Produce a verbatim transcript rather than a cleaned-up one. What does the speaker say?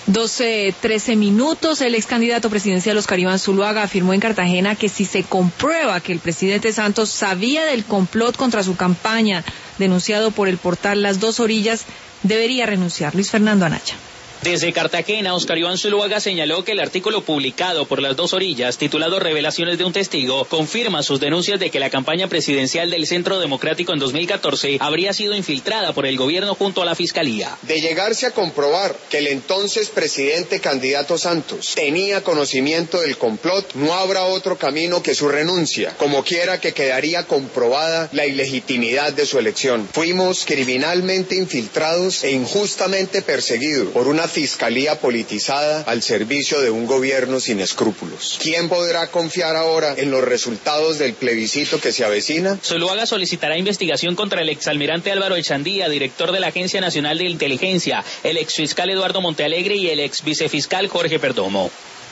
doce, trece minutos. El ex candidato presidencial Oscar Iván Zuluaga afirmó en Cartagena que si se comprueba que el presidente Santos sabía del complot contra su campaña denunciado por el portal Las Dos Orillas, debería renunciar. Luis Fernando Anaya. Desde Cartagena, Oscar Iván Zuluaga señaló que el artículo publicado por Las Dos Orillas, titulado Revelaciones de un testigo, confirma sus denuncias de que la campaña presidencial del Centro Democrático en dos mil catorce habría sido infiltrada por el gobierno junto a la Fiscalía. De llegarse a comprobar que el entonces presidente candidato Santos tenía conocimiento del complot, no habrá otro camino que su renuncia, como quiera que quedaría comprobada la ilegitimidad de su elección. Fuimos criminalmente infiltrados e injustamente perseguidos por una fiscalía politizada al servicio de un gobierno sin escrúpulos. ¿Quién podrá confiar ahora en los resultados del plebiscito que se avecina? Zuluaga solicitará investigación contra el exalmirante Álvaro Echandía, director de la Agencia Nacional de Inteligencia, el exfiscal Eduardo Montealegre y el ex vicefiscal Jorge Perdomo.